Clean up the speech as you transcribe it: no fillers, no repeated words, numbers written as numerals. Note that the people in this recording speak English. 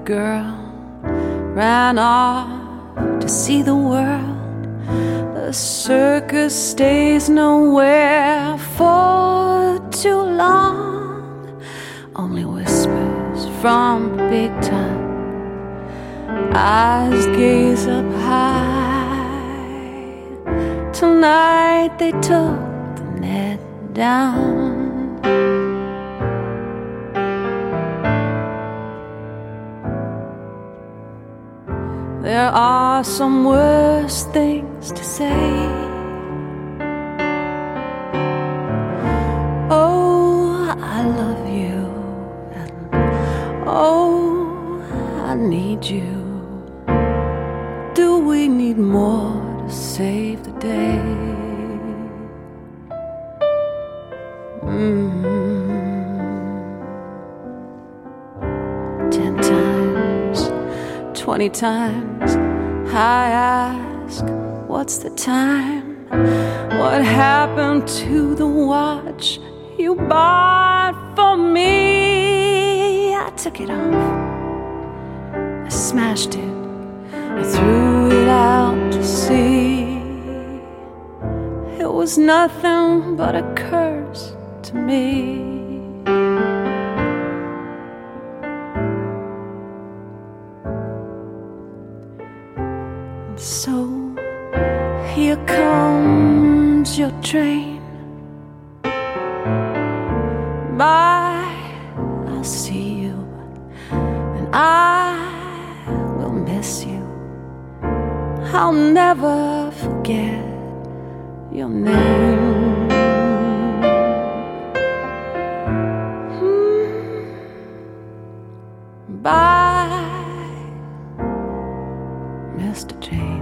girl ran off to see the world. The circus stays nowhere for too long. Only whispers from big time. Eyes gaze up high. Tonight they took the net down. There are some worse things to say. Oh, I love you, and oh, I need you. Do we need more to save the day? 10 times, 20 times, I ask, what's the time? What happened to the watch you bought for me? I took it off, I smashed it, I threw it out to sea. It was nothing but a curse to me. So here comes your train. Bye, I'll see you, and I will miss you. I'll never forget your name. Bye, Mr. James.